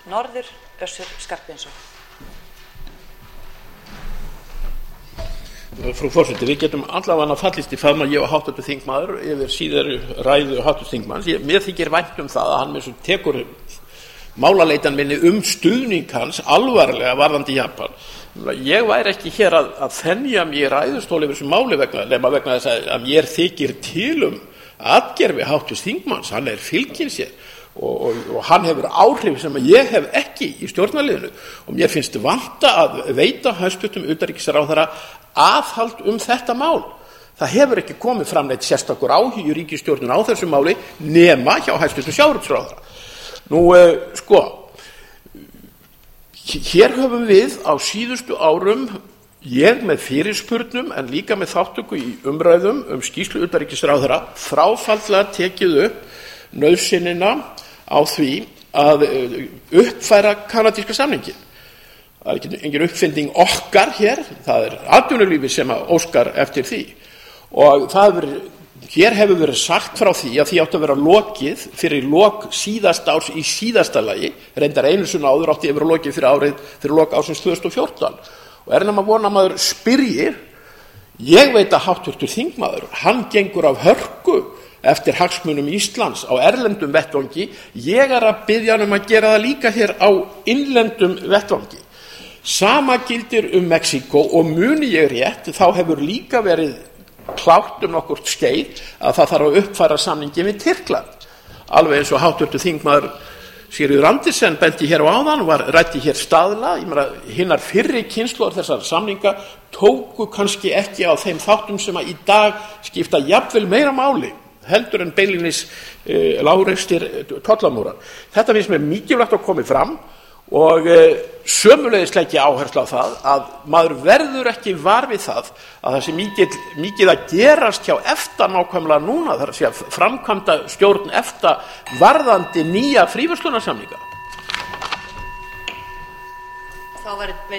Norður, Össur Skarphéðinsson. Frú forseti, við getum allavega fallist í faðma, ég og háttvirtur þingmaður, yfir síðari ræðu háttvirts þingmanns. Mér þykir vænt það að hann með svo tekur málaleitan minni stuðning hans alvarlega varðandi Japan. Ég væri ekki hér að þenja mér í ræðustóli yfir þessu máli vegna þess að mér þykir til atgerfi háttvirts þingmanns. Hann fylginn sér og hann hefur áhrif sem ég hef ekki í stjórnarliðinu og mér finnst vanta að veita hæstvirtum utanríkisráðherra aðhald þetta mál. Það hefur ekki komið fram neitt sérstakur áhugi í ríkisstjórnin á þessu máli nema hjá hæstvirtum sjávarútvegsráðherra. Hér höfum við á síðustu árum, ég með fyrirspurnum en líka með þátttöku í umræðum skýrslu utanríkisráðherra, þráfaldlega tekið upp nauðsynina á því að uppfæra kanadíska samninginn. Það ekki engin uppfinding okkar hér, það atvinnulífið sem óskar eftir því. Og hér hefur verið sagt frá því að því átti að vera lokið fyrir lok síðasta árs í síðasta lagi, reyndar einu sinni áður átti að vera lokið fyrir lok ársins 2014. Og nema vona maður spyrjir, ég veit að háttvirtur þingmaður, hann gengur af hörku eftir hagsmunum Íslands á erlendum vettvangi. Ég að biðja hann að gera það líka hér á innlendum vettvangi. Sama gildir Mexíkó og muni ég rétt, þá hefur líka verið klárt nokkurt skeið að það þarf að uppfæra samninginn við Tyrkland. Alveg eins og háttvirtur þingmaður Sigríður Andersen benti hér á áðan, ræddi hér staðla. Hinnar fyrri kynslóðir þessara samninga tóku kannski ekki á þeim þáttum sem í dag skipta jafnvel meira máli heldur en beinlínis lágreistir tollamúrar. Þetta finnst mér mikilvægt að komi fram og sömuleiðis legg ég áherslu á það að maður verður ekki var við það að það sé mikið að gerast hjá EFTA nákvæmlega núna, þar að segja framkvæmda stjórn EFTA varðandi nýja fríverslunarsamninga. Þá